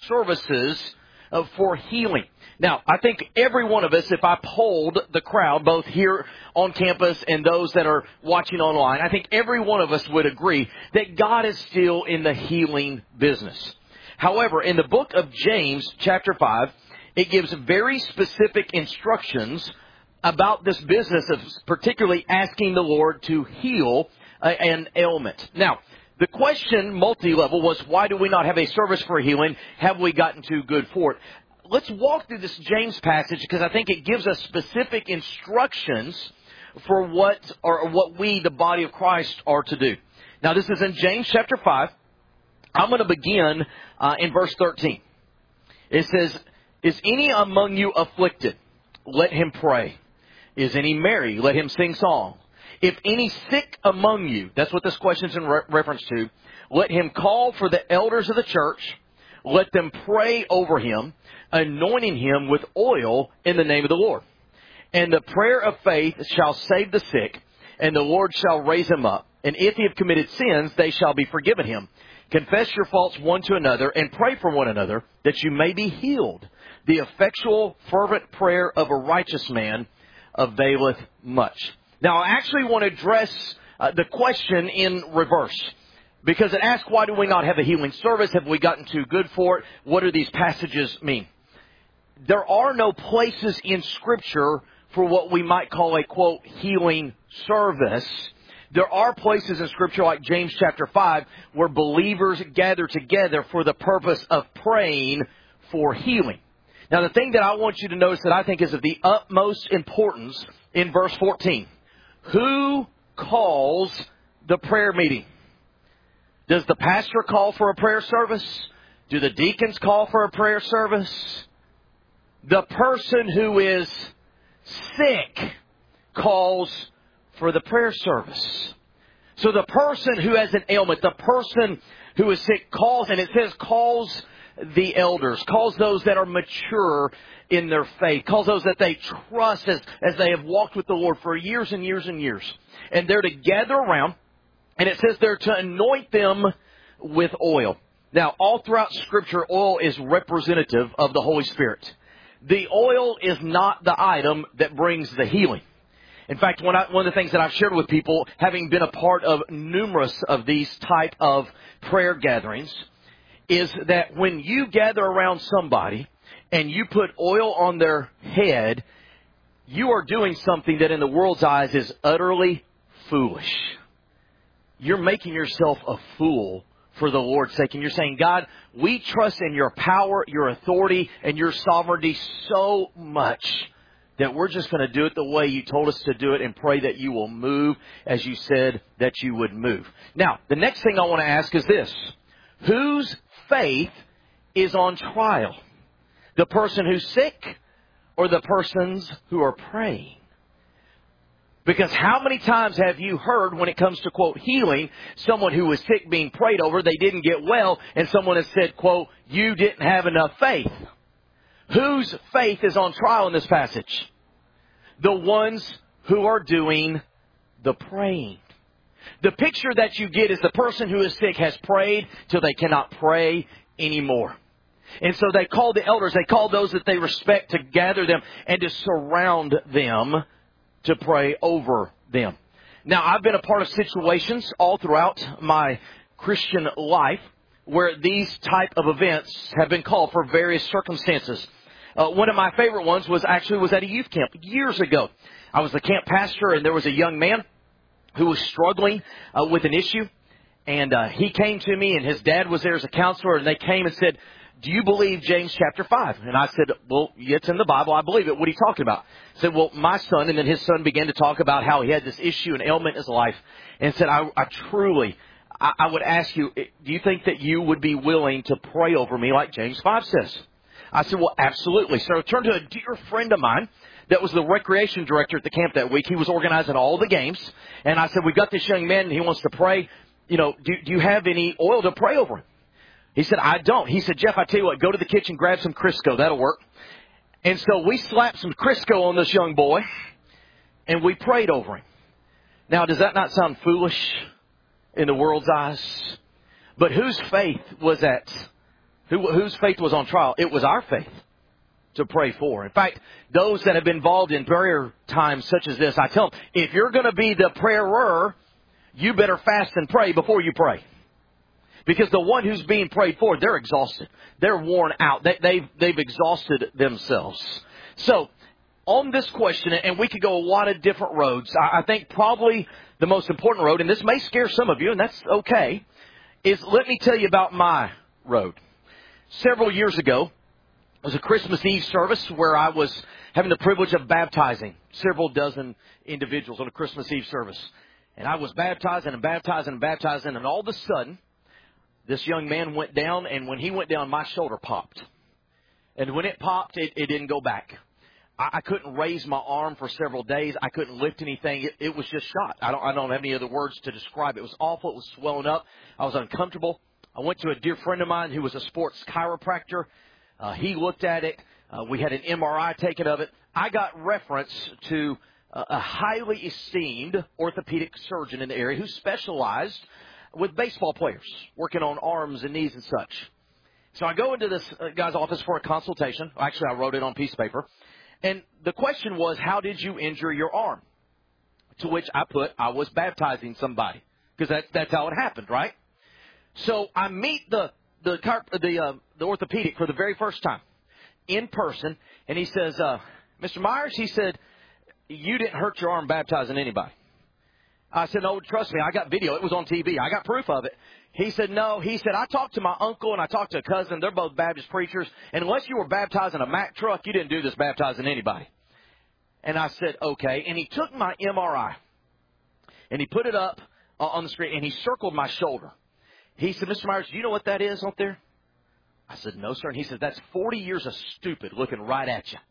services for healing. Now, I think every one of us, if I polled the crowd, both here on campus and those that are watching online, I think every one of us would agree that God is still in the healing business. However, in the book of James, chapter 5, it gives very specific instructions about this business of particularly asking the Lord to heal an ailment. Now, the question, multi-level, was why do we not have a service for healing? Have we gotten too good for it? Let's walk through this James passage because I think it gives us specific instructions for what we, the body of Christ, are to do. Now, this is in James chapter 5. I'm going to begin in verse 13. It says, "Is any among you afflicted? Let him pray. Is any merry? Let him sing song. If any sick among you," that's what this question is in reference to, "let him call for the elders of the church. Let them pray over him, anointing him with oil in the name of the Lord. And the prayer of faith shall save the sick, and the Lord shall raise him up. And if he have committed sins, they shall be forgiven him. Confess your faults one to another, and pray for one another, that you may be healed. The effectual, fervent prayer of a righteous man availeth much." Now, I actually want to address the question in reverse, because it asks, why do we not have a healing service? Have we gotten too good for it? What do these passages mean? There are no places in Scripture for what we might call a, quote, healing service. There are places in Scripture like James chapter 5 where believers gather together for the purpose of praying for healing. Now, the thing that I want you to notice that I think is of the utmost importance in verse 14. Who calls the prayer meeting? Does the pastor call for a prayer service? Do the deacons call for a prayer service? The person who is sick calls for the prayer service. So the person who has an ailment, the person who is sick calls, and it says calls the elders, calls those that are mature in their faith, calls those that they trust as they have walked with the Lord for years and years and years. And they're to gather around, and it says they're to anoint them with oil. Now, all throughout Scripture, oil is representative of the Holy Spirit. The oil is not the item that brings the healing. In fact, one of the things that I've shared with people, having been a part of numerous of these type of prayer gatherings, is that when you gather around somebody and you put oil on their head, you are doing something that in the world's eyes is utterly foolish. You're making yourself a fool for the Lord's sake. And you're saying, God, we trust in your power, your authority, and your sovereignty so much that we're just going to do it the way you told us to do it and pray that you will move as you said that you would move. Now, the next thing I want to ask is this. Whose faith is on trial? The person who's sick or the persons who are praying? Because how many times have you heard when it comes to, quote, healing, someone who was sick being prayed over, they didn't get well, and someone has said, quote, you didn't have enough faith? Whose faith is on trial in this passage? The ones who are doing the praying. The picture that you get is the person who is sick has prayed till they cannot pray anymore. And so they call the elders, they call those that they respect to gather them and to surround them to pray over them. Now, I've been a part of situations all throughout my Christian life where these type of events have been called for various circumstances. One of my favorite ones was at a youth camp years ago. I was the camp pastor, and there was a young man who was struggling with an issue. And he came to me, and his dad was there as a counselor, and they came and said, do you believe James chapter 5? And I said, well, it's in the Bible. I believe it. What are you talking about? I said, well, my son, and then his son began to talk about how he had this issue and ailment in his life. And said, I would ask you, do you think that you would be willing to pray over me like James 5 says? I said, well, absolutely. So I turned to a dear friend of mine that was the recreation director at the camp that week. He was organizing all the games. And I said, we've got this young man and he wants to pray. You know, do you have any oil to pray over him? He said, I don't. He said, Jeff, I tell you what, go to the kitchen, grab some Crisco. That'll work. And so we slapped some Crisco on this young boy and we prayed over him. Now, does that not sound foolish in the world's eyes? But whose faith was at Whose faith was on trial? It was our faith to pray for. In fact, those that have been involved in prayer times such as this, I tell them, if you're going to be the prayerer, you better fast and pray before you pray. Because the one who's being prayed for, they're exhausted. They're worn out. They've exhausted themselves. So, on this question, and we could go a lot of different roads, I think probably the most important road, and this may scare some of you, and that's okay, is let me tell you about my road. Several years ago, it was a Christmas Eve service where I was having the privilege of baptizing several dozen individuals on a Christmas Eve service. And I was baptizing and baptizing and baptizing, and all of a sudden, this young man went down, and when he went down, my shoulder popped. And when it popped, it didn't go back. I couldn't raise my arm for several days. I couldn't lift anything. It was just shot. I don't have any other words to describe it. It was awful. It was swelling up. I was uncomfortable. I went to a dear friend of mine who was a sports chiropractor. He looked at it. We had an MRI taken of it. I got reference to a highly esteemed orthopedic surgeon in the area who specialized with baseball players, working on arms and knees and such. So I go into this guy's office for a consultation. Actually, I wrote it on a piece of paper. And the question was, how did you injure your arm? To which I put, I was baptizing somebody. Because that's how it happened, right? So I meet the orthopedic for the very first time in person. And he says, Mr. Myers, he said, you didn't hurt your arm baptizing anybody. I said, no, trust me, I got video. It was on TV. I got proof of it. He said, no. He said, I talked to my uncle and I talked to a cousin. They're both Baptist preachers. And unless you were baptizing a Mack truck, you didn't do this baptizing anybody. And I said, okay. And he took my MRI and he put it up on the screen and he circled my shoulder. He said, Mr. Myers, do you know what that is out there? I said, no, sir. And he said, that's 40 years of stupid looking right at you.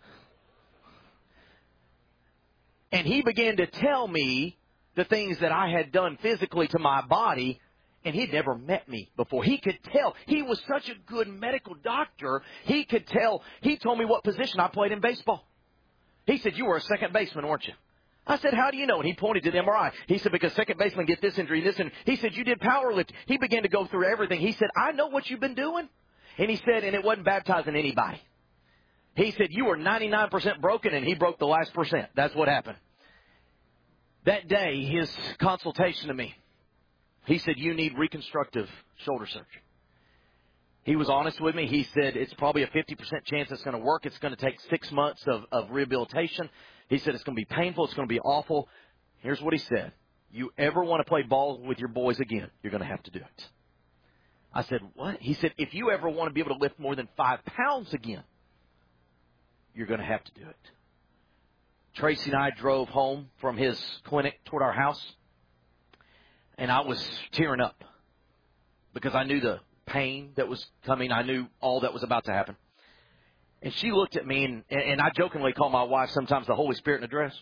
And he began to tell me the things that I had done physically to my body, and he'd never met me before. He could tell. He was such a good medical doctor. He could tell. He told me what position I played in baseball. He said, you were a second baseman, weren't you? I said, how do you know? And he pointed to the MRI. He said, because second basemen get this injury and this injury. He said, you did powerlifting. He began to go through everything. He said, I know what you've been doing. And he said, and it wasn't baptizing anybody. He said, you were 99% broken, and he broke the last percent. That's what happened. That day, his consultation to me, he said, you need reconstructive shoulder surgery. He was honest with me. He said, it's probably a 50% chance it's going to work. It's going to take 6 months of rehabilitation. He said, it's going to be painful. It's going to be awful. Here's what he said. You ever want to play ball with your boys again, you're going to have to do it. I said, what? He said, if you ever want to be able to lift more than 5 pounds again, you're going to have to do it. Tracy and I drove home from his clinic toward our house, and I was tearing up because I knew the pain that was coming. I knew all that was about to happen. And she looked at me, and I jokingly call my wife sometimes the Holy Spirit in a dress.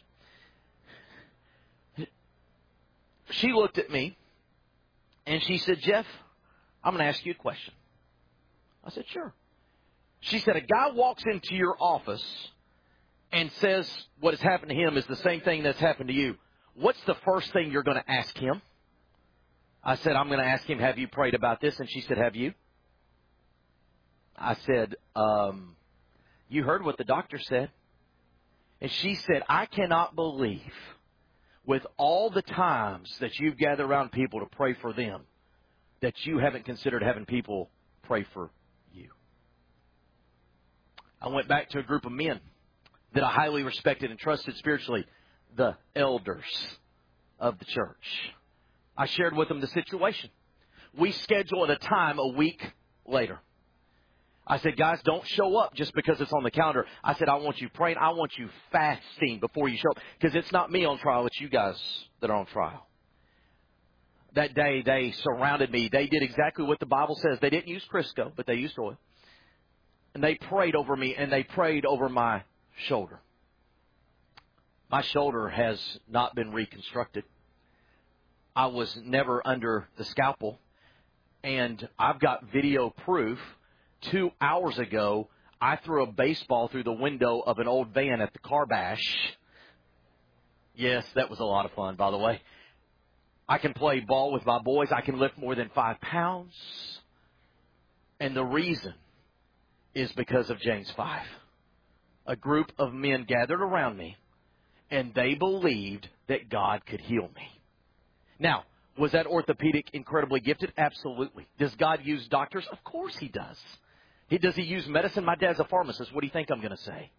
She looked at me, and she said, Jeff, I'm going to ask you a question. I said, sure. She said, a guy walks into your office and says what has happened to him is the same thing that's happened to you. What's the first thing you're going to ask him? I said, I'm going to ask him, have you prayed about this? And she said, have you? I said, you heard what the doctor said. And she said, I cannot believe with all the times that you've gathered around people to pray for them that you haven't considered having people pray for you. I went back to a group of men that I highly respected and trusted spiritually, the elders of the church. I shared with them the situation. We scheduled a time a week later. I said, guys, don't show up just because it's on the calendar. I said, I want you praying. I want you fasting before you show up. Because it's not me on trial. It's you guys that are on trial. That day, they surrounded me. They did exactly what the Bible says. They didn't use Crisco, but they used oil. And they prayed over me, and they prayed over my shoulder. My shoulder has not been reconstructed. I was never under the scalpel. And I've got video proof. 2 hours ago, I threw a baseball through the window of an old van at the car bash. Yes, that was a lot of fun, by the way. I can play ball with my boys. I can lift more than 5 pounds. And the reason is because of James 5. A group of men gathered around me, and they believed that God could heal me. Now, was that orthopedic incredibly gifted? Absolutely. Does God use doctors? Of course He does. Does He use medicine? My dad's a pharmacist. What do you think I'm going to say?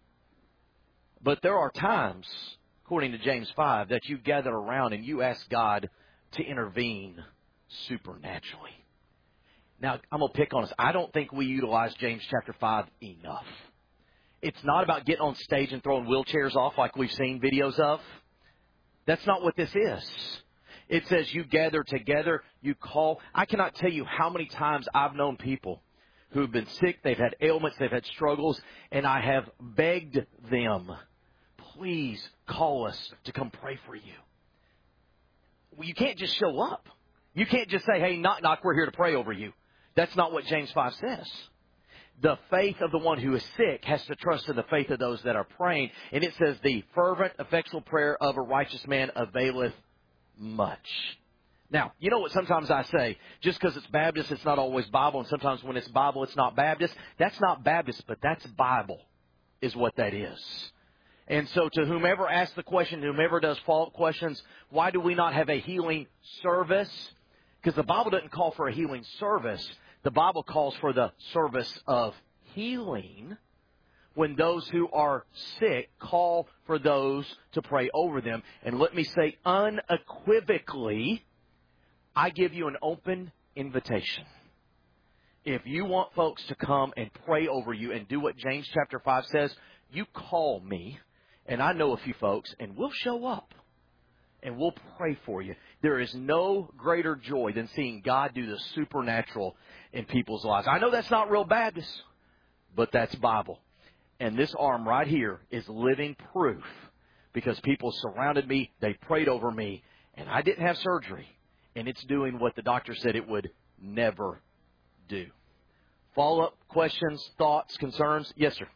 But there are times, according to James 5, that you gather around and you ask God to intervene supernaturally. Now, I'm going to pick on us. I don't think we utilize James chapter 5 enough. It's not about getting on stage and throwing wheelchairs off like we've seen videos of. That's not what this is. It says you gather together, you call. I cannot tell you how many times I've known people who have been sick, they've had ailments, they've had struggles, and I have begged them, please call us to come pray for you. Well, you can't just show up. You can't just say, hey, knock, knock, we're here to pray over you. That's not what James 5 says. The faith of the one who is sick has to trust in the faith of those that are praying. And it says the fervent, effectual prayer of a righteous man availeth much. Now, you know what sometimes I say? Just because it's Baptist, it's not always Bible. And sometimes when it's Bible, it's not Baptist. That's not Baptist, but that's Bible is what that is. And so to whomever asks the question, whomever does follow-up questions, why do we not have a healing service? Because the Bible doesn't call for a healing service. The Bible calls for the service of healing when those who are sick call for those to pray over them. And let me say unequivocally, I give you an open invitation. If you want folks to come and pray over you and do what James chapter 5 says, you call me, and I know a few folks, and we'll show up. And we'll pray for you. There is no greater joy than seeing God do the supernatural in people's lives. I know that's not real Baptist, but that's Bible. And this arm right here is living proof because people surrounded me, they prayed over me, and I didn't have surgery. And it's doing what the doctor said it would never do. Follow-up questions, thoughts, concerns? Yes, sir.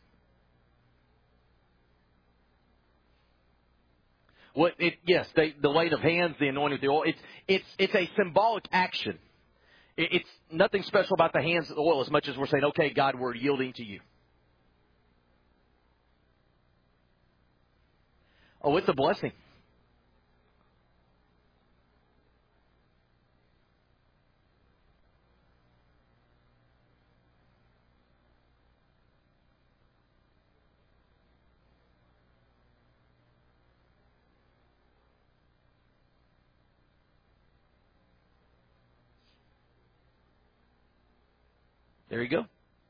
The laying of hands, the anointing of the oil. It's a symbolic action. It's nothing special about the hands of the oil as much as we're saying, okay, God, we're yielding to you. Oh, it's a blessing. There you go.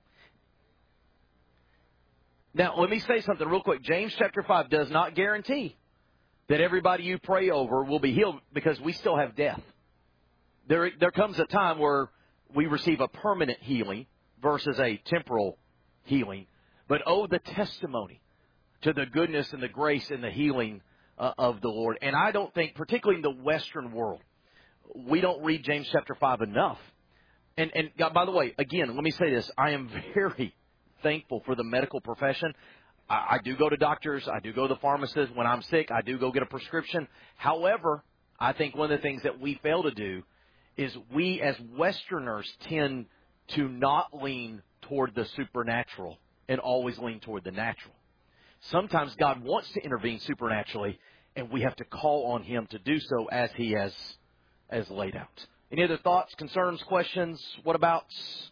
Now, let me say something real quick. James chapter 5 does not guarantee that everybody you pray over will be healed because we still have death. There comes a time where we receive a permanent healing versus a temporal healing. But oh, the testimony to the goodness and the grace and the healing of the Lord. And I don't think, particularly in the Western world, we don't read James chapter 5 enough. And God, by the way, again, let me say this. I am very thankful for the medical profession. I do go to doctors. I do go to the pharmacist. When I'm sick, I do go get a prescription. However, I think one of the things that we fail to do is we as Westerners tend to not lean toward the supernatural and always lean toward the natural. Sometimes God wants to intervene supernaturally, and we have to call on Him to do so as He has laid out. Any other thoughts, concerns, questions? What about?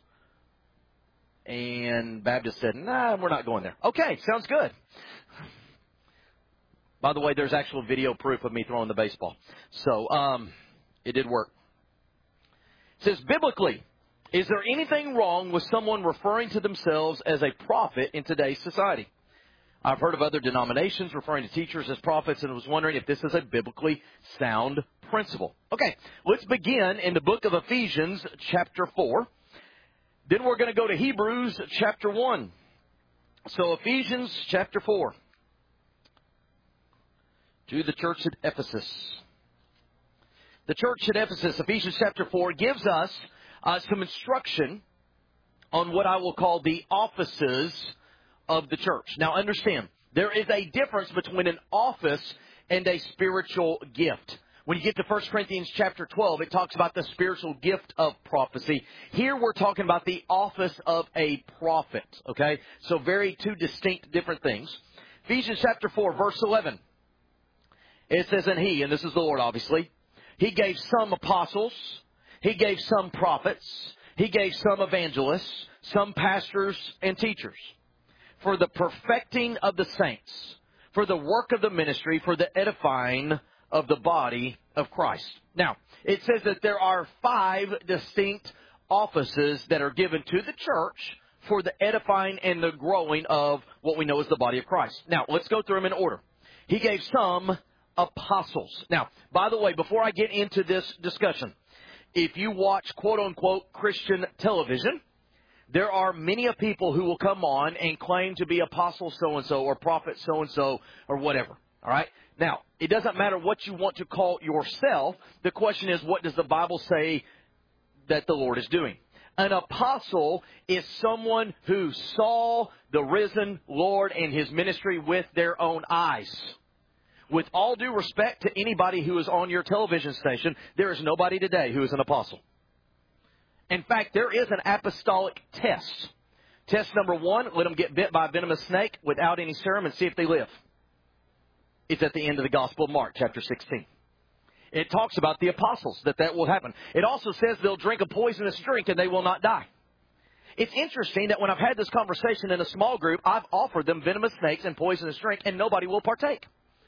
And Baptist said, nah, we're not going there. Okay, sounds good. By the way, there's actual video proof of me throwing the baseball. So it did work. It says, biblically, is there anything wrong with someone referring to themselves as a prophet in today's society? I've heard of other denominations referring to teachers as prophets and was wondering if this is a biblically sound principle. Okay, let's begin in the book of Ephesians chapter 4. Then we're going to go to Hebrews chapter 1. So Ephesians chapter 4. To the church at Ephesus. The church at Ephesus, Ephesians chapter 4, gives us some instruction on what I will call the offices of the church. Now understand, there is a difference between an office and a spiritual gift. When you get to 1 Corinthians chapter 12, it talks about the spiritual gift of prophecy. Here we're talking about the office of a prophet, okay? So very two distinct different things. Ephesians chapter 4, verse 11. It says, and this is the Lord obviously, He gave some apostles, He gave some prophets, He gave some evangelists, some pastors and teachers, for the perfecting of the saints, for the work of the ministry, for the edifying of the body of Christ. Now, it says that there are 5 distinct offices that are given to the church for the edifying and the growing of what we know as the body of Christ. Now, let's go through them in order. He gave some apostles. Now, by the way, before I get into this discussion, if you watch quote-unquote Christian television, there are many of people who will come on and claim to be apostle so-and-so or prophet so-and-so or whatever. All right? Now, it doesn't matter what you want to call yourself. The question is, what does the Bible say that the Lord is doing? An apostle is someone who saw the risen Lord and His ministry with their own eyes. With all due respect to anybody who is on your television station, there is nobody today who is an apostle. In fact, there is an apostolic test. Test number 1, let them get bit by a venomous snake without any serum and see if they live. It's at the end of the Gospel of Mark, chapter 16. It talks about the apostles, that will happen. It also says they'll drink a poisonous drink and they will not die. It's interesting that when I've had this conversation in a small group, I've offered them venomous snakes and poisonous drink and nobody will partake.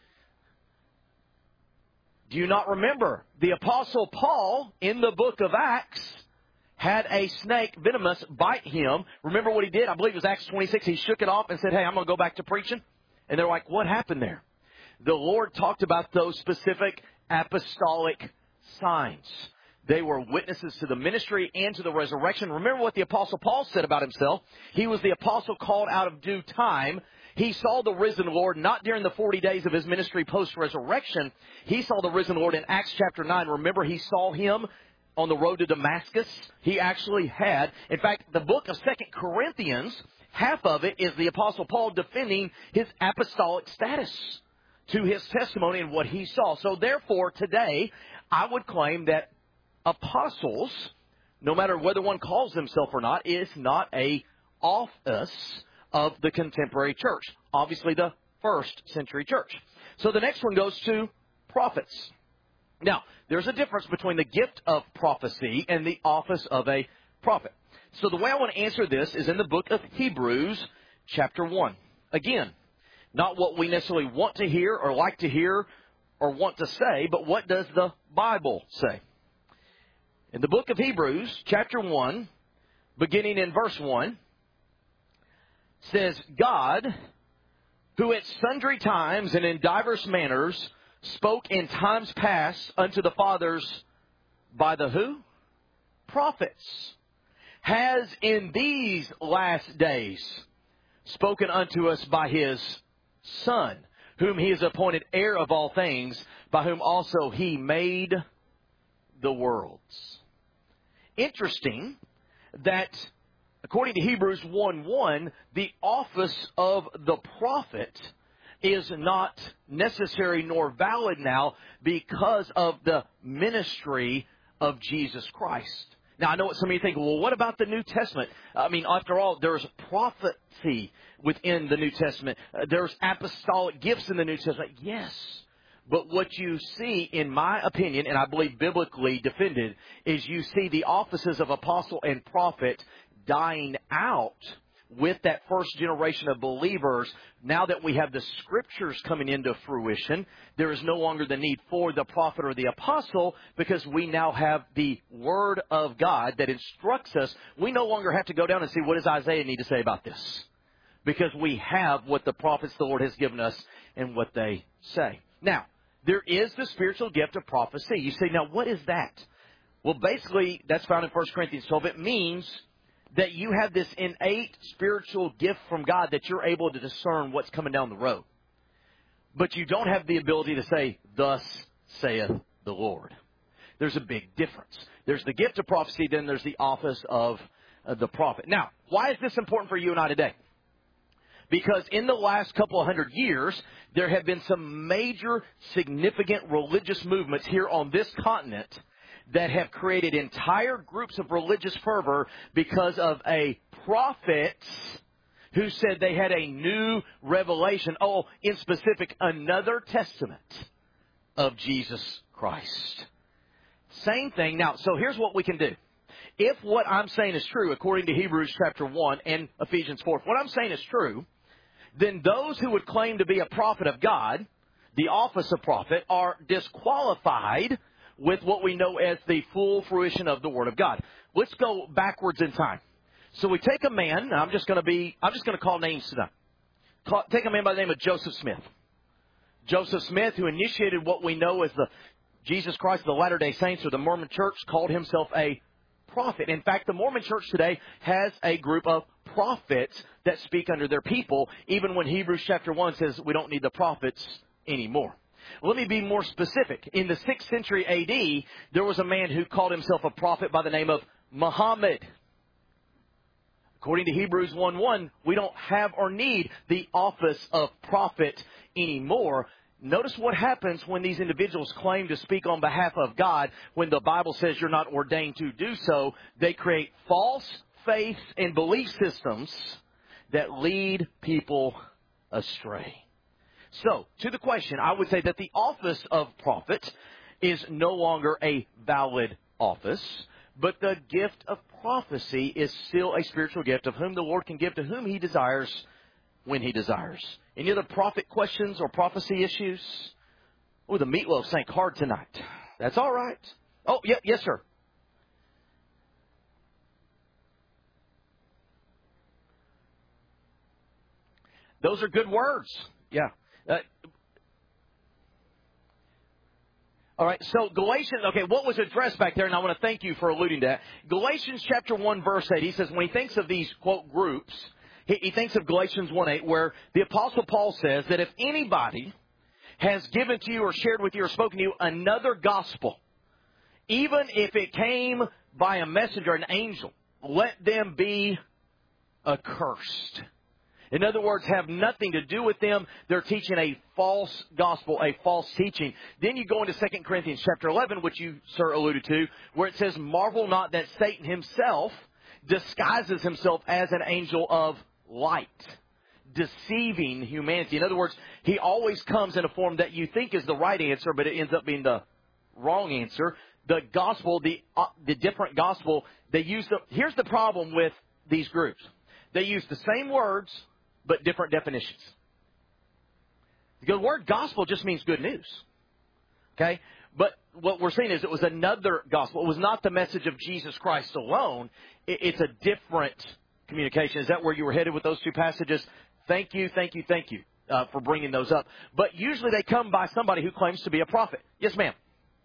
Do you not remember the Apostle Paul in the book of Acts had a snake venomous bite him? Remember what he did? I believe it was Acts 26. He shook it off and said, hey, I'm going to go back to preaching. And they're like, what happened there? The Lord talked about those specific apostolic signs. They were witnesses to the ministry and to the resurrection. Remember what the Apostle Paul said about himself. He was the apostle called out of due time. He saw the risen Lord not during the 40 days of his ministry post-resurrection. He saw the risen Lord in Acts chapter 9. Remember, he saw him on the road to Damascus. He actually had, in fact, the book of 2 Corinthians, half of it is the Apostle Paul defending his apostolic status to his testimony and what he saw. So therefore, today, I would claim that apostles, no matter whether one calls themselves or not, is not a office of the contemporary church. Obviously, the first century church. So the next one goes to prophets. Now, there's a difference between the gift of prophecy and the office of a prophet. So the way I want to answer this is in the book of Hebrews, chapter 1. Again, not what we necessarily want to hear or like to hear or want to say, but what does the Bible say? In the book of Hebrews, chapter 1, beginning in verse 1, says, God, who at sundry times and in divers manners spoke in times past unto the fathers by the who? Prophets, has in these last days spoken unto us by His Son, whom He has appointed heir of all things, by whom also He made the worlds. Interesting that according to Hebrews 1:1, the office of the prophet is not necessary nor valid now because of the ministry of Jesus Christ. Now, I know what some of you think, well, what about the New Testament? I mean, after all, there's prophecy within the New Testament. There's apostolic gifts in the New Testament. Yes. But what you see, in my opinion, and I believe biblically defended, is you see the offices of apostle and prophet dying out with that first generation of believers. Now that we have the scriptures coming into fruition, there is no longer the need for the prophet or the apostle because we now have the Word of God that instructs us. We no longer have to go down and see what does Isaiah need to say about this, because we have what the prophets the Lord has given us and what they say. Now, there is the spiritual gift of prophecy. You say, now what is that? Well, basically, that's found in 1 Corinthians 12. It means that you have this innate spiritual gift from God that you're able to discern what's coming down the road. But you don't have the ability to say, thus saith the Lord. There's a big difference. There's the gift of prophecy, then there's the office of the prophet. Now, why is this important for you and I today? Because in the last couple of hundred years, there have been some major significant religious movements here on this continent that have created entire groups of religious fervor because of a prophet who said they had a new revelation. Oh, in specific, another testament of Jesus Christ. Same thing. Now, so here's what we can do. If what I'm saying is true, according to Hebrews chapter 1 and Ephesians 4, if what I'm saying is true, then those who would claim to be a prophet of God, the office of prophet, are disqualified with what we know as the full fruition of the Word of God. Let's go backwards in time. So we take a man, I'm just going to call names tonight. Take a man by the name of Joseph Smith. Joseph Smith, who initiated what we know as the Jesus Christ of the Latter-day Saints, or the Mormon Church, called himself a prophet. In fact, the Mormon Church today has a group of prophets that speak under their people, even when Hebrews chapter 1 says we don't need the prophets anymore. Let me be more specific. In the 6th century A.D., there was a man who called himself a prophet by the name of Muhammad. According to Hebrews 1:1, we don't have or need the office of prophet anymore. Notice what happens when these individuals claim to speak on behalf of God when the Bible says you're not ordained to do so. They create false faith and belief systems that lead people astray. So, to the question, I would say that the office of prophet is no longer a valid office, but the gift of prophecy is still a spiritual gift of whom the Lord can give to whom He desires when He desires. Any other prophet questions or prophecy issues? Oh, the meatloaf sank hard tonight. That's all right. Oh, yeah, yes, sir. Those are good words. Yeah. All right, so Galatians, okay, what was addressed back there, and I want to thank you for alluding to that. Galatians chapter 1, verse 8, he says when he thinks of these, quote, groups, he thinks of Galatians 1:8, where the Apostle Paul says that if anybody has given to you or shared with you or spoken to you another gospel, even if it came by a messenger, an angel, let them be accursed. In other words, have nothing to do with them. They're teaching a false gospel, a false teaching. Then you go into 2 Corinthians chapter 11, which you, sir, alluded to, where it says, marvel not that Satan himself disguises himself as an angel of light, deceiving humanity. In other words, he always comes in a form that you think is the right answer, but it ends up being the wrong answer. The gospel, the different gospel, they use here's the problem with these groups. They use the same words, but different definitions. The word gospel just means good news. Okay? But what we're saying is it was another gospel. It was not the message of Jesus Christ alone. It's a different communication. Is that where you were headed with those two passages? Thank you for bringing those up. But usually they come by somebody who claims to be a prophet. Yes, ma'am.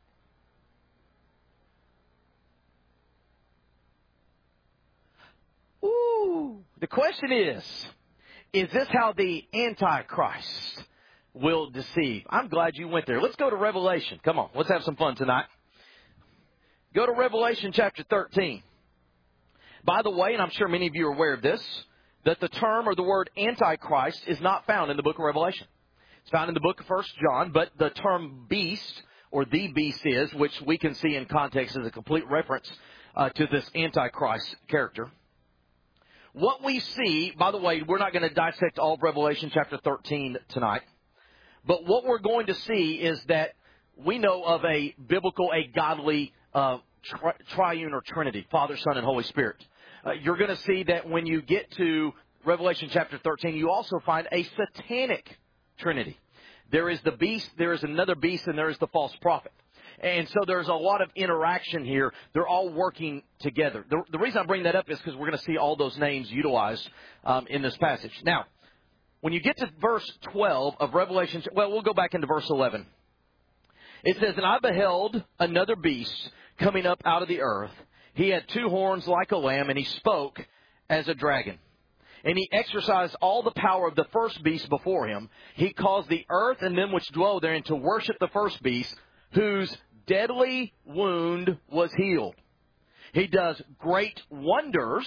Ooh. The question is this how the Antichrist will deceive? I'm glad you went there. Let's go to Revelation. Come on, let's have some fun tonight. Go to Revelation chapter 13. By the way, and I'm sure many of you are aware of this, that the term or the word Antichrist is not found in the book of Revelation. It's found in the book of 1 John, but the term beast, or the beast is, which we can see in context as a complete reference to this Antichrist character. What we see, by the way, we're not going to dissect all of Revelation chapter 13 tonight. But what we're going to see is that we know of a biblical, a godly triune or Trinity, Father, Son, and Holy Spirit. You're going to see that when you get to Revelation chapter 13, you also find a satanic Trinity. There is the beast, there is another beast, and there is the false prophet. And so there's a lot of interaction here. They're all working together. The reason I bring that up is because we're going to see all those names utilized in this passage. Now, when you get to verse 12 of Revelation, well, we'll go back into verse 11. It says, and I beheld another beast coming up out of the earth. He had two horns like a lamb, and he spoke as a dragon. And he exercised all the power of the first beast before him. He caused the earth and them which dwell therein to worship the first beast, whose deadly wound was healed. He does great wonders,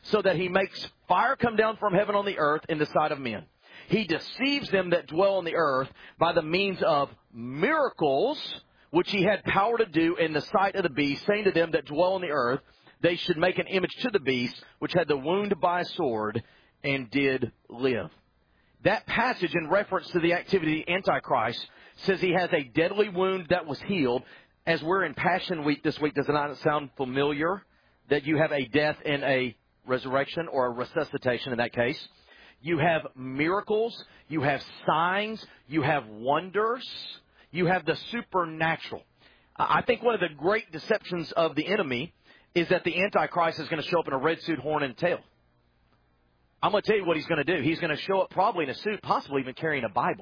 so that he makes fire come down from heaven on the earth in the sight of men. He deceives them that dwell on the earth by the means of miracles, which he had power to do in the sight of the beast, saying to them that dwell on the earth, they should make an image to the beast, which had the wound by a sword, and did live. That passage in reference to the activity of the Antichrist says he has a deadly wound that was healed. As we're in Passion Week this week, does it not sound familiar that you have a death and a resurrection, or a resuscitation in that case? You have miracles, you have signs, you have wonders, you have the supernatural. I think one of the great deceptions of the enemy is that the Antichrist is going to show up in a red suit, horn, and tail. I'm going to tell you what he's going to do. He's going to show up probably in a suit, possibly even carrying a Bible.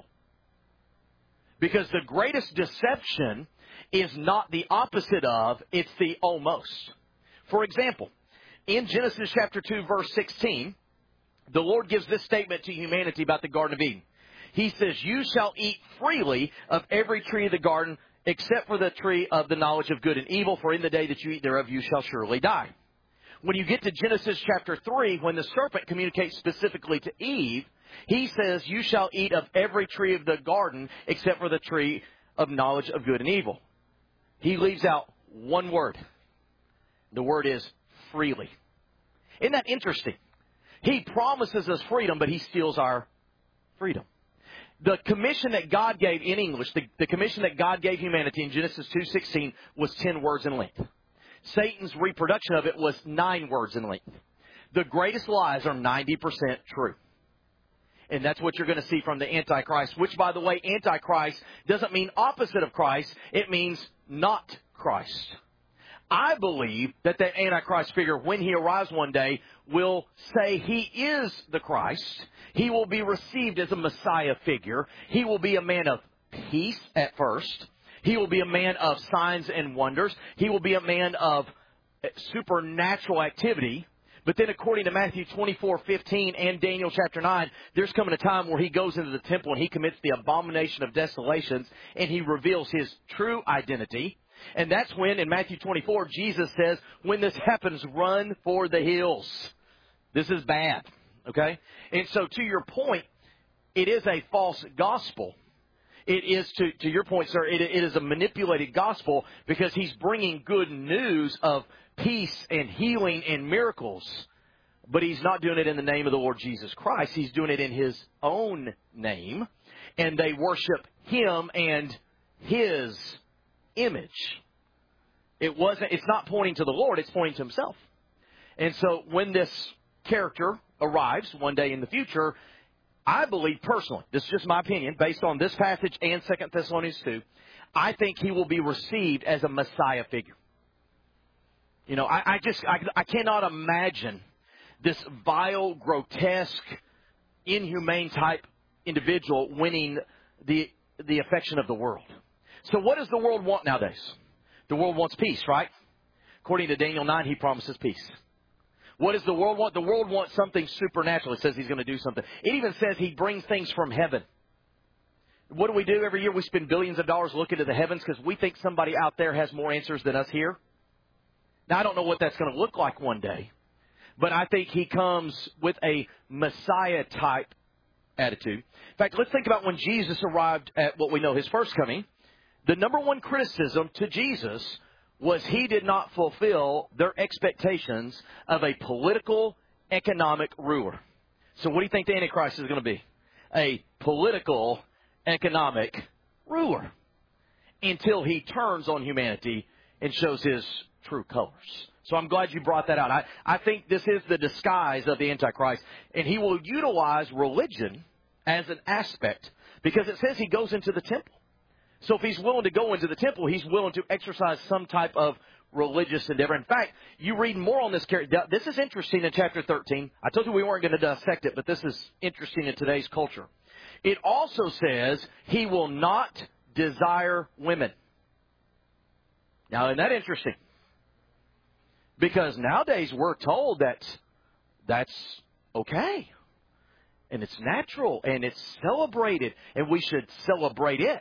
Because the greatest deception is not the opposite of, it's the almost. For example, in Genesis chapter 2, verse 16, the Lord gives this statement to humanity about the Garden of Eden. He says, you shall eat freely of every tree of the garden, except for the tree of the knowledge of good and evil, for in the day that you eat thereof you shall surely die. When you get to Genesis chapter 3, when the serpent communicates specifically to Eve, he says, you shall eat of every tree of the garden, except for the tree of knowledge of good and evil. He leaves out one word. The word is freely. Isn't that interesting? He promises us freedom, but he steals our freedom. The commission that God gave in English, the commission that God gave humanity in Genesis 2:16 was 10 words in length. Satan's reproduction of it was 9 words in length. The greatest lies are 90% true. And that's what you're going to see from the Antichrist, which, by the way, Antichrist doesn't mean opposite of Christ. It means not Christ. I believe that the Antichrist figure, when he arrives one day, will say he is the Christ. He will be received as a Messiah figure. He will be a man of peace at first. He will be a man of signs and wonders. He will be a man of supernatural activity. But then according to Matthew 24:15 and Daniel chapter 9, there's coming a time where he goes into the temple and he commits the abomination of desolations and he reveals his true identity. And that's when, in Matthew 24, Jesus says, when this happens, run for the hills. This is bad, okay? And so to your point, it is a false gospel. It is, to your point, sir, it is a manipulated gospel because he's bringing good news of peace and healing and miracles. But he's not doing it in the name of the Lord Jesus Christ. He's doing it in his own name. And they worship him and his image. It's not pointing to the Lord, it's pointing to himself. And so when this character arrives one day in the future, I believe personally, this is just my opinion, based on this passage and 2 Thessalonians 2, I think he will be received as a Messiah figure. You know, I cannot imagine this vile, grotesque, inhumane type individual winning the affection of the world. So what does the world want nowadays? The world wants peace, right? According to Daniel 9, he promises peace. What does the world want? The world wants something supernatural. It says he's going to do something. It even says he brings things from heaven. What do? Every year we spend billions of dollars looking to the heavens because we think somebody out there has more answers than us here. Now, I don't know what that's going to look like one day, but I think he comes with a Messiah-type attitude. In fact, let's think about when Jesus arrived at what we know his first coming. The number one criticism to Jesus was he did not fulfill their expectations of a political, economic ruler. So what do you think the Antichrist is going to be? A political, economic ruler. Until he turns on humanity and shows his true colors. So I'm glad you brought that out. I think this is the disguise of the Antichrist. And he will utilize religion as an aspect because it says he goes into the temple. So if he's willing to go into the temple, he's willing to exercise some type of religious endeavor. In fact, you read more on this character. This is interesting in chapter 13. I told you we weren't going to dissect it, but this is interesting in today's culture. It also says he will not desire women. Now, isn't that interesting? Because nowadays we're told that that's okay. And it's natural and it's celebrated and we should celebrate it.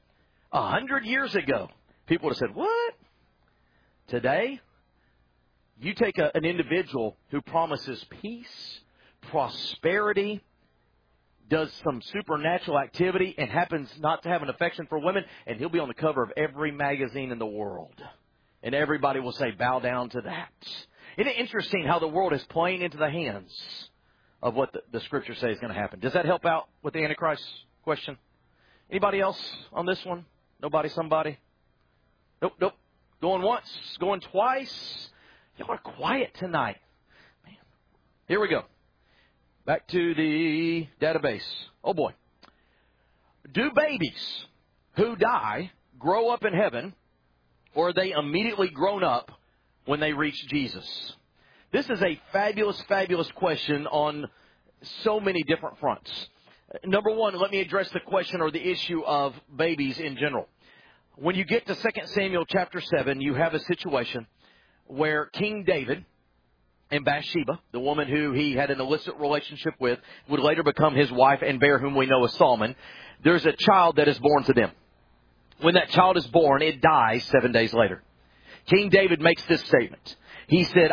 100 years ago, people would have said, what? Today, You take an individual who promises peace, prosperity, does some supernatural activity, and happens not to have an affection for women, and he'll be on the cover of every magazine in the world. And everybody will say, bow down to that. Isn't it interesting how the world is playing into the hands of what the Scriptures say is going to happen? Does that help out with the Antichrist question? Anybody else on this one? Nobody, somebody? Nope. Going once, going twice. Y'all are quiet tonight. Man. Here we go. Back to the database. Oh boy. Do babies who die grow up in heaven, or are they immediately grown up when they reach Jesus? This is a fabulous, fabulous question on so many different fronts. Number one, let me address the question or the issue of babies in general. When you get to 2 Samuel chapter 7, you have a situation where King David and Bathsheba, the woman who he had an illicit relationship with, would later become his wife and bear whom we know as Solomon. There's a child that is born to them. When that child is born, it dies 7 days later. King David makes this statement. He said,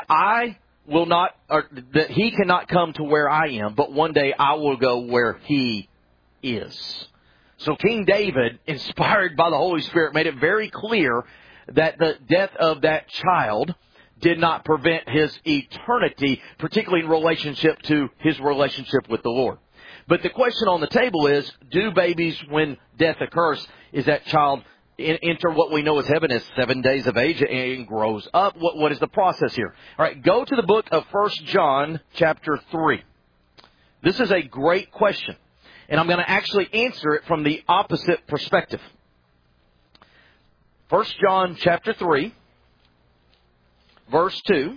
that he cannot come to where I am, but one day I will go where he is. So King David, inspired by the Holy Spirit, made it very clear that the death of that child did not prevent his eternity, particularly in relationship to his relationship with the Lord. But the question on the table is, do babies, when death occurs, is that child enter what we know as heaven as 7 days of age and grows up? What is the process here? All right, go to the book of 1 John chapter 3. This is a great question, and I'm going to actually answer it from the opposite perspective. 1 John chapter 3, verse 2.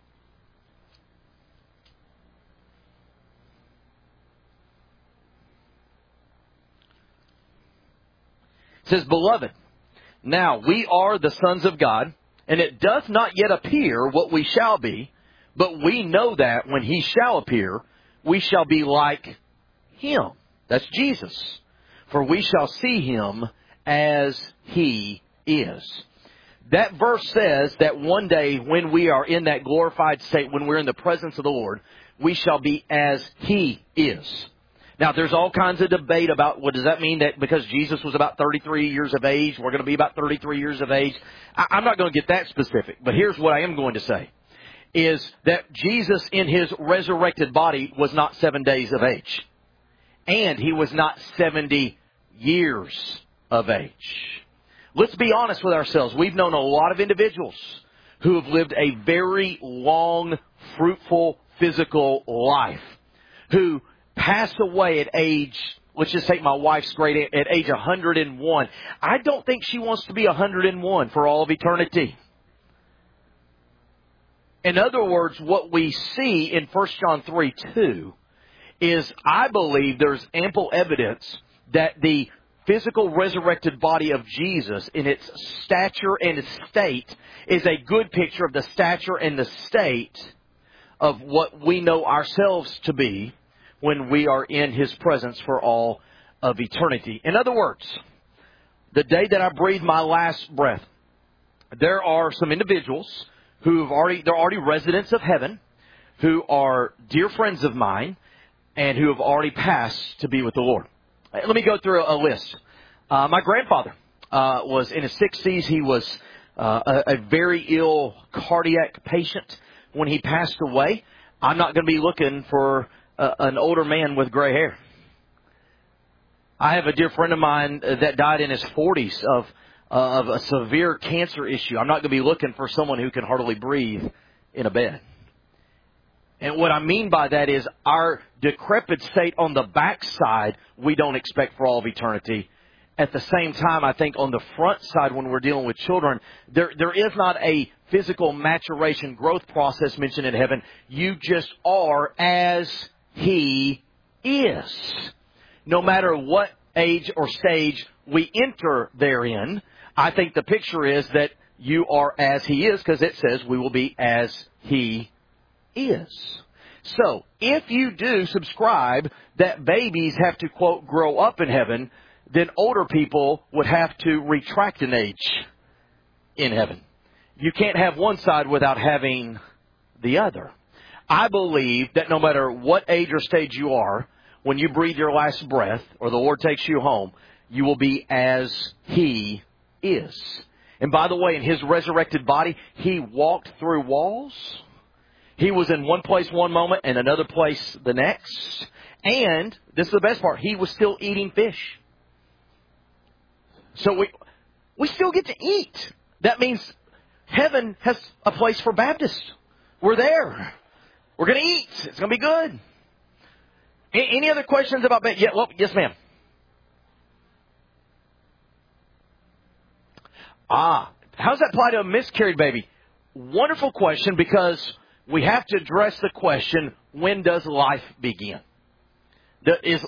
It says, Beloved, now we are the sons of God, and it doth not yet appear what we shall be, but we know that when he shall appear, we shall be like him. That's Jesus. For we shall see him as he is. That verse says that one day when we are in that glorified state, when we're in the presence of the Lord, we shall be as he is. Now, there's all kinds of debate about what does that mean, that because Jesus was about 33 years of age, we're going to be about 33 years of age. I'm not going to get that specific, but here's what I am going to say, is that Jesus in his resurrected body was not 7 days of age. And he was not 70 years of age. Let's be honest with ourselves. We've known a lot of individuals who have lived a very long, fruitful, physical life, who passed away at age, let's just take my wife's great at age 101. I don't think she wants to be 101 for all of eternity. In other words, what we see in 1 John 3:2 is, I believe there's ample evidence that the physical resurrected body of Jesus in its stature and its state is a good picture of the stature and the state of what we know ourselves to be when we are in his presence for all of eternity. In other words, the day that I breathe my last breath, there are some individuals they're already residents of heaven, who are dear friends of mine, and who have already passed to be with the Lord. Let me go through a list. My grandfather was in his 60s. He was a very ill cardiac patient when he passed away. I'm not going to be looking for an older man with gray hair. I have a dear friend of mine that died in his 40s of a severe cancer issue. I'm not going to be looking for someone who can hardly breathe in a bed. And what I mean by that is our decrepit state on the backside, we don't expect for all of eternity. At the same time, I think on the front side, when we're dealing with children, there is not a physical maturation growth process mentioned in heaven. You just are as he is. No matter what age or stage we enter therein, I think the picture is that you are as he is, because it says we will be as he is. So, if you do subscribe that babies have to, quote, grow up in heaven, then older people would have to retract an age in heaven. You can't have one side without having the other. I believe that no matter what age or stage you are, when you breathe your last breath or the Lord takes you home, you will be as He is. And by the way, in His resurrected body, He walked through walls. He was in one place one moment and another place the next. And, this is the best part, He was still eating fish. So we still get to eat. That means heaven has a place for Baptists. We're there. We're going to eat. It's going to be good. Any other questions about that? Yeah, well, yes, ma'am. How does that apply to a miscarried baby? Wonderful question, because we have to address the question, when does life begin? Does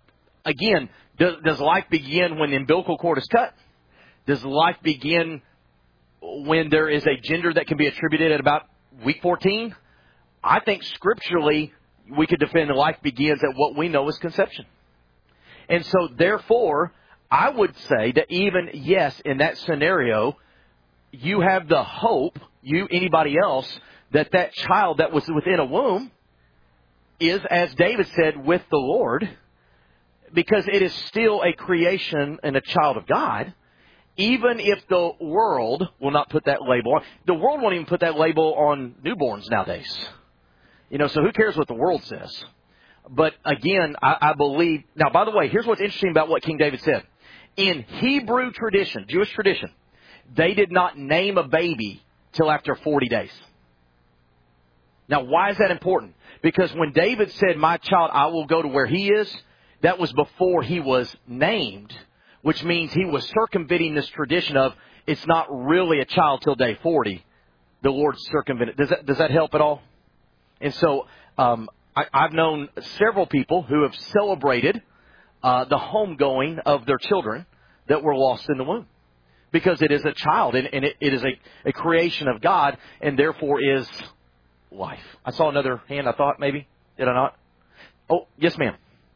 life begin when the umbilical cord is cut? Does life begin when there is a gender that can be attributed at about week 14? I think scripturally we could defend that life begins at what we know as conception. And so therefore, I would say that even, yes, in that scenario, you have the hope, anybody else, that child that was within a womb is, as David said, with the Lord, because it is still a creation and a child of God. Even if the world will not put that label on. The world won't even put that label on newborns nowadays. So who cares what the world says? But again, I believe... Now, by the way, here's what's interesting about what King David said. In Hebrew tradition, Jewish tradition, they did not name a baby till after 40 days. Now, why is that important? Because when David said, my child, I will go to where he is, that was before he was named, which means he was circumventing this tradition of it's not really a child till day 40. The Lord circumvented. Does that help at all? And so I've known several people who have celebrated the homegoing of their children that were lost in the womb. Because it is a child, and it is a creation of God, and therefore is life. I saw another hand, I thought, maybe. Did I not? Oh, yes, ma'am.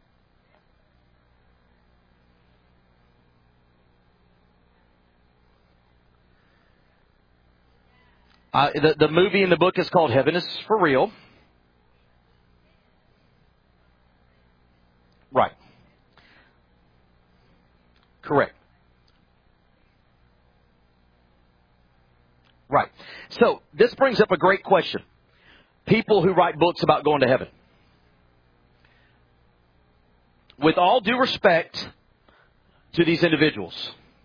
The movie and the book is called Heaven is for Real. Right. Correct. Right. So, this brings up a great question. People who write books about going to heaven. With all due respect to these individuals,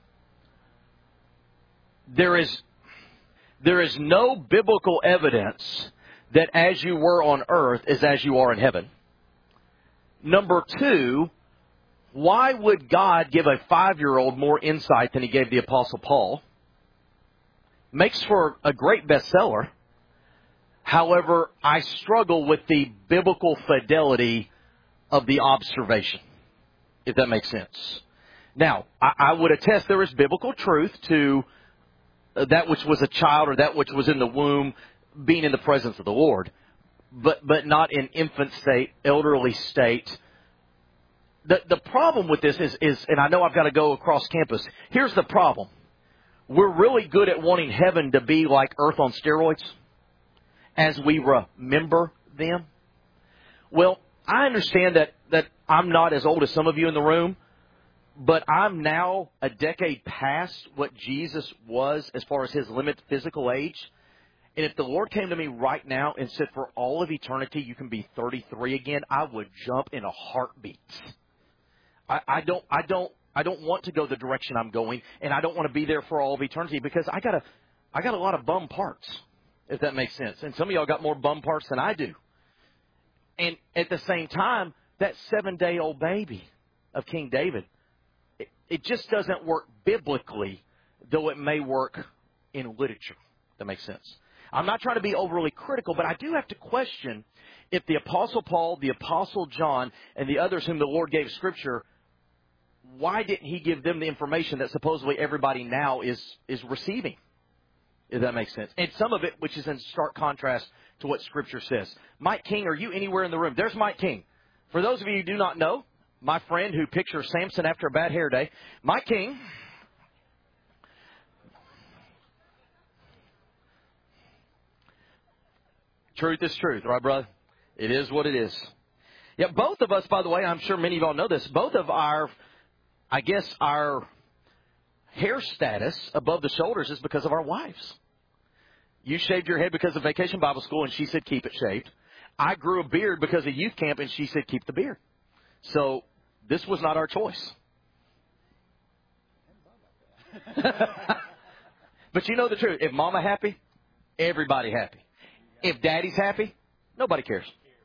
there is no biblical evidence that as you were on earth is as you are in heaven. Number two, why would God give a 5-year-old more insight than He gave the Apostle Paul? Makes for a great bestseller. However, I struggle with the biblical fidelity of the observation, if that makes sense. Now, I would attest there is biblical truth to that which was a child or that which was in the womb being in the presence of the Lord, but not in infant state, elderly state. The problem with this is, and I know I've got to go across campus. Here's the problem. We're really good at wanting heaven to be like earth on steroids as we remember them. Well, I understand that I'm not as old as some of you in the room, but I'm now a decade past what Jesus was as far as His limit physical age. And if the Lord came to me right now and said, for all of eternity, you can be 33 again, I would jump in a heartbeat. I don't want to go the direction I'm going, and I don't want to be there for all of eternity because I got a lot of bum parts, if that makes sense. And some of y'all got more bum parts than I do. And at the same time, that 7-day-old baby of King David, it just doesn't work biblically, though it may work in literature. That makes sense. I'm not trying to be overly critical, but I do have to question if the Apostle Paul, the Apostle John, and the others whom the Lord gave Scripture, why didn't He give them the information that supposedly everybody now is receiving? If that makes sense. And some of it, which is in stark contrast to what Scripture says. Mike King, are you anywhere in the room? There's Mike King. For those of you who do not know, my friend who pictures Samson after a bad hair day, Mike King Truth is truth, right, brother? It is what it is. Yeah, both of us, by the way, I'm sure many of y'all know this, both of our hair status above the shoulders is because of our wives. You shaved your head because of Vacation Bible School, and she said keep it shaved. I grew a beard because of youth camp, and she said keep the beard. So this was not our choice. But you know the truth. If mama happy, everybody happy. If daddy's happy, nobody cares.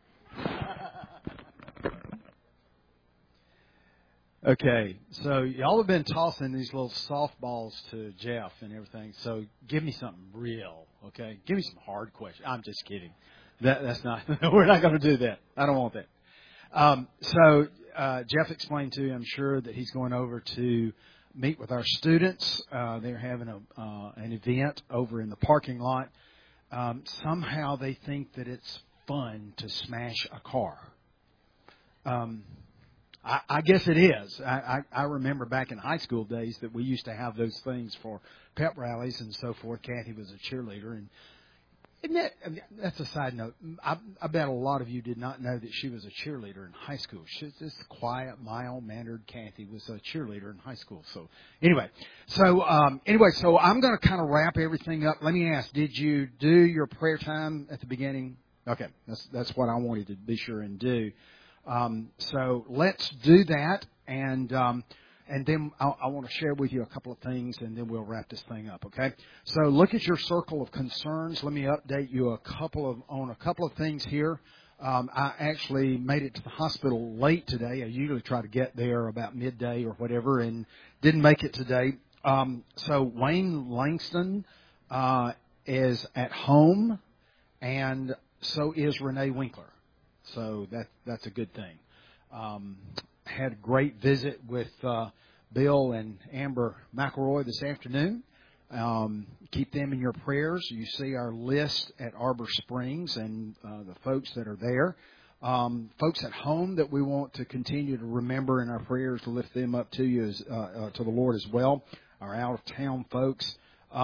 Okay, so y'all have been tossing these little softballs to Jeff and everything. So give me something real, okay? Give me some hard questions. I'm just kidding. That's not. We're not going to do that. I don't want that. So Jeff explained to you, I'm sure, that he's going over to meet with our students. They're having an event over in the parking lot. Somehow they think that it's fun to smash a car. I guess it is. I remember back in high school days that we used to have those things for pep rallies and so forth. Kathy was a cheerleader, and that's a side note. I bet a lot of you did not know that she was a cheerleader in high school. She's this quiet, mild-mannered Kathy was a cheerleader in high school. So anyway, so I'm going to kind of wrap everything up. Let me ask: did you do your prayer time at the beginning? Okay, that's what I wanted to be sure and do. So let's do that, and then I want to share with you a couple of things, and then we'll wrap this thing up, okay? So look at your circle of concerns. Let me update you on a couple of things here. I actually made it to the hospital late today. I usually try to get there about midday or whatever, and didn't make it today. So Wayne Langston is at home, and so is Renee Winkler. So that's a good thing. Had a great visit with Bill and Amber McElroy this afternoon. Keep them in your prayers. You see our list at Arbor Springs and the folks that are there. Folks at home that we want to continue to remember in our prayers to lift them up to you to the Lord as well. Our out-of-town folks.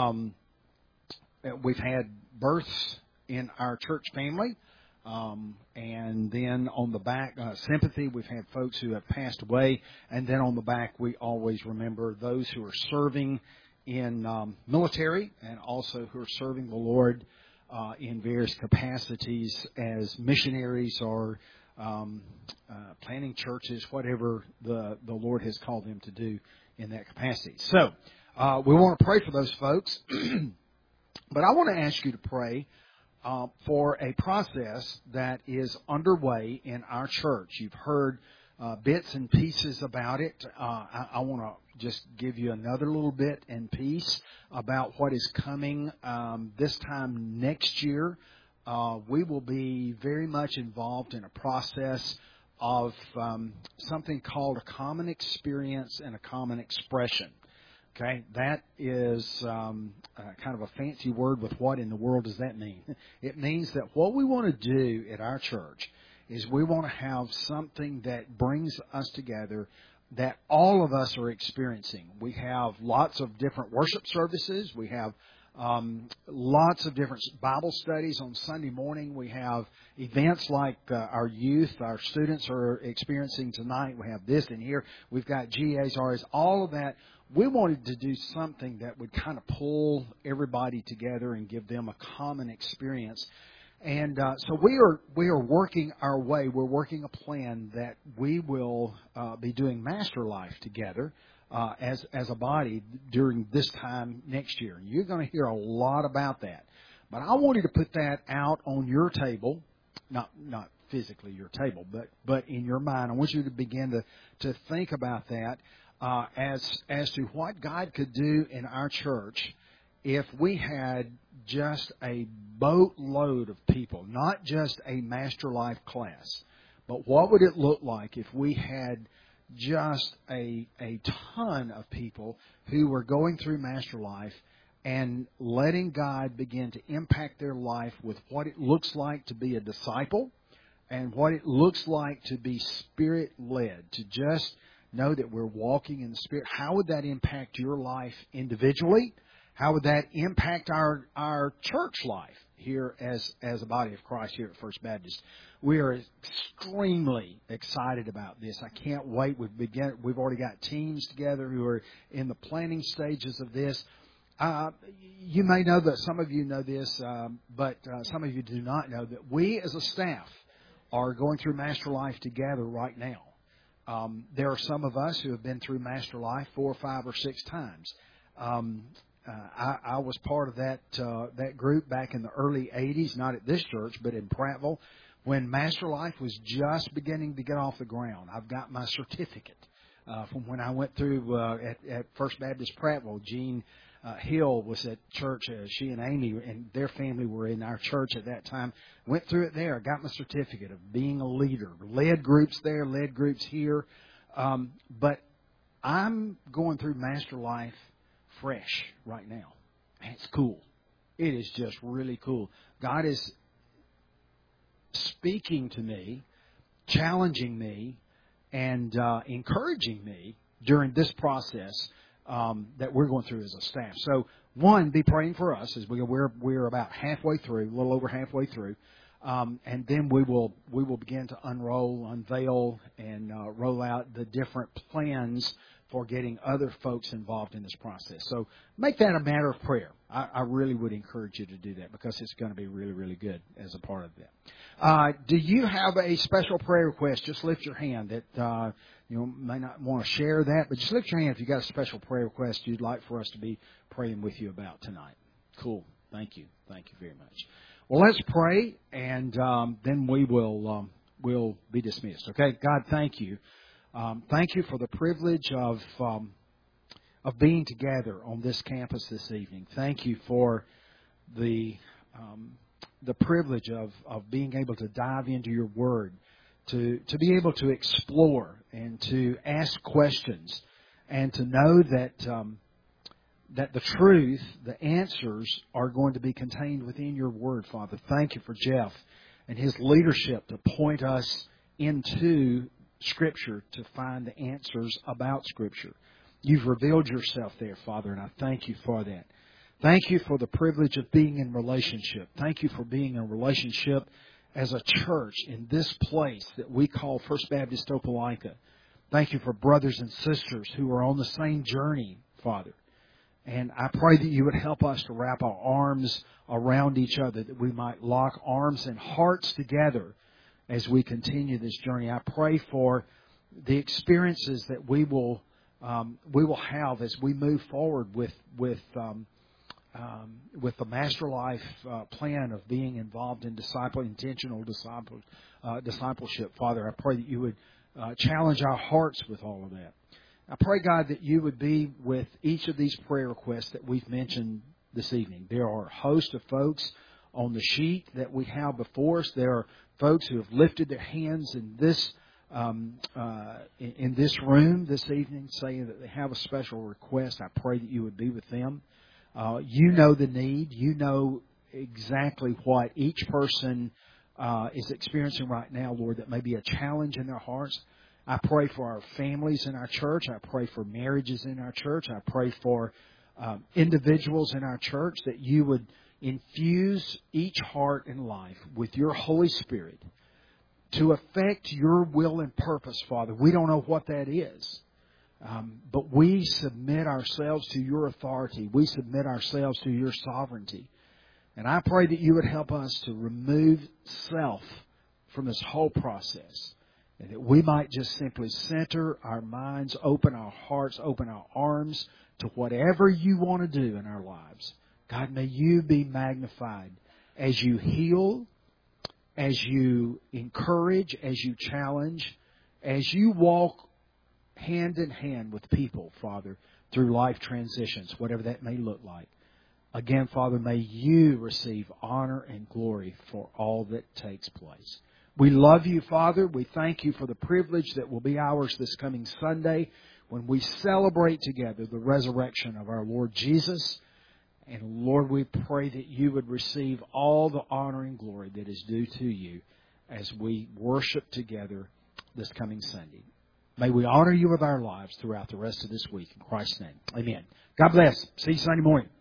We've had births in our church family. And then on the back, sympathy, we've had folks who have passed away. And then on the back, we always remember those who are serving in military and also who are serving the Lord in various capacities as missionaries or planting churches, whatever the Lord has called them to do in that capacity. So we want to pray for those folks. But I want to ask you to pray for a process that is underway in our church. You've heard bits and pieces about it. I want to just give you another little bit and piece about what is coming this time next year. We will be very much involved in a process of something called a common experience and a common expression. Okay, that is kind of a fancy word with what in the world does that mean? It means that what we want to do at our church is we want to have something that brings us together that all of us are experiencing. We have lots of different worship services. We have lots of different Bible studies on Sunday morning. We have events like our youth, our students are experiencing tonight. We have this in here. We've got GAs, RAs, all of that. We wanted to do something that would kind of pull everybody together and give them a common experience. And so we are working our way. We're working a plan that we will be doing Master Life together as a body during this time next year. You're going to hear a lot about that. But I wanted to put that out on your table, not physically your table, but in your mind. I want you to begin to think about that. As to what God could do in our church if we had just a boatload of people, not just a Master Life class, but what would it look like if we had just a ton of people who were going through Master Life and letting God begin to impact their life with what it looks like to be a disciple and what it looks like to be Spirit-led, to just know that we're walking in the Spirit. How would that impact your life individually? How would that impact our church life here as a body of Christ here at First Baptist. We are extremely excited about this. I can't wait. We've already got teams together who are in the planning stages of this. You may know that some of you know this, but some of you do not know that we as a staff are going through Master Life together right now. There are some of us who have been through Master Life 4, 5, or 6 times. I was part of that group back in the early 80s, not at this church, but in Prattville, when Master Life was just beginning to get off the ground. I've got my certificate from when I went through at First Baptist Prattville. Jean Hill was at church. She and Amy and their family were in our church at that time. Went through it there. Got my certificate of being a leader. Led groups there, led groups here. But I'm going through Master Life fresh right now. And it's cool. It is just really cool. God is speaking to me, challenging me, and encouraging me during this process that we're going through as a staff. So, one, be praying for us as we're about halfway through, a little over halfway through, and then we will begin to unveil, and roll out the different plans for getting other folks involved in this process. So make that a matter of prayer. I really would encourage you to do that because it's going to be really, really good as a part of that. Do you have a special prayer request? Just lift your hand. That may not want to share that, but just lift your hand if you've got a special prayer request you'd like for us to be praying with you about tonight. Cool. Thank you. Thank you very much. Well, let's pray, and then we'll be dismissed. Okay? God, thank you. Thank you for the privilege of being together on this campus this evening. Thank you for the privilege of being able to dive into your Word, to be able to explore and to ask questions, and to know that the truth, the answers are going to be contained within your Word, Father. Thank you for Jeff and his leadership to point us into Scripture to find the answers about Scripture. You've revealed yourself there, Father, and I thank you for that. Thank you for the privilege of being in relationship. Thank you for being in relationship as a church in this place that we call First Baptist Opelika. Thank you for brothers and sisters who are on the same journey, Father. And I pray that you would help us to wrap our arms around each other, that we might lock arms and hearts together as we continue this journey. I pray for the experiences that we will have as we move forward with the Master Life plan of being involved in intentional discipleship. Father, I pray that you would challenge our hearts with all of that. I pray, God, that you would be with each of these prayer requests that we've mentioned this evening. There are a host of folks on the sheet that we have before us. There are folks who have lifted their hands in this room this evening, saying that they have a special request. I pray that you would be with them. You know the need. You know exactly what each person is experiencing right now, Lord, that may be a challenge in their hearts. I pray for our families in our church. I pray for marriages in our church. I pray for individuals in our church, that you would infuse each heart and life with your Holy Spirit to affect your will and purpose, Father. We don't know what that is, but we submit ourselves to your authority. We submit ourselves to your sovereignty. And I pray that you would help us to remove self from this whole process, and that we might just simply center our minds, open our hearts, open our arms to whatever you want to do in our lives. God, may you be magnified as you heal, as you encourage, as you challenge, as you walk hand in hand with people, Father, through life transitions, whatever that may look like. Again, Father, may you receive honor and glory for all that takes place. We love you, Father. We thank you for the privilege that will be ours this coming Sunday when we celebrate together the resurrection of our Lord Jesus. And Lord, we pray that you would receive all the honor and glory that is due to you as we worship together this coming Sunday. May we honor you with our lives throughout the rest of this week. In Christ's name, amen. God bless. See you Sunday morning.